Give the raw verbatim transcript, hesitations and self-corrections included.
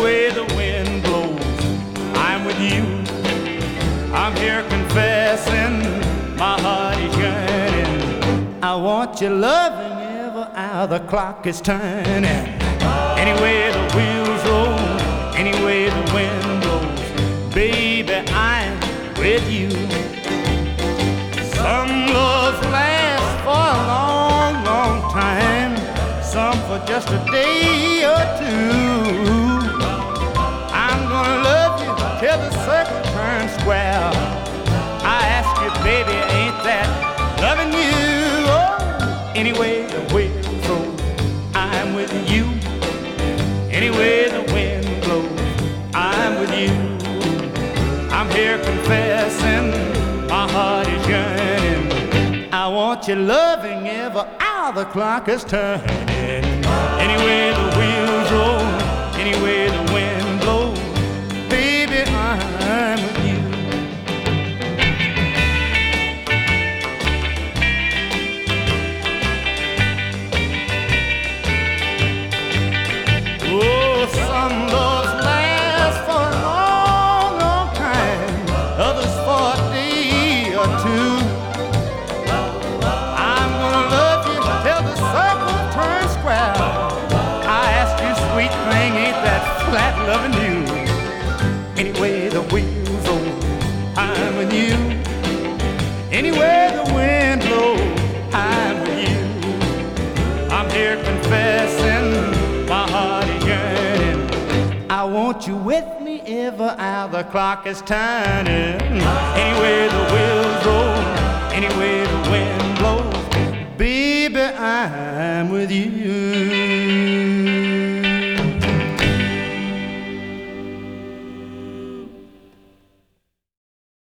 way the wind blows, I'm with you. I'm here confessing, my heart is yearning. I want your loving ever how the clock is turning. Any way the wheels roll, any way the wind blows, baby, I'm with you. Some loves last for a long, long time, some for just a day or two. I'm gonna love you till the circle turns square. I ask you, baby, ain't that loving you? Oh, anyway the wind blows, I'm with you. Anyway the wind blows, I'm with you. I'm here confessing, my heart is yearning. I want your loving ever how the clock is turning. Anyway the wheels roll, anyway the wind blows, baby, I'm with you. Oh, some loves last for a long, long time, others for a day or two. I'm gonna love you till the circle turns square. I ask you, sweet thing, ain't that flat loving you? Anyway the wheels roll, I'm with you. Anyway the wind blows, I'm with you. I'm here confessing, my heart is yearning. I want you with me ever how the clock is turning. Anyway the wheels roll, anyway the wind blows, baby, I'm with you.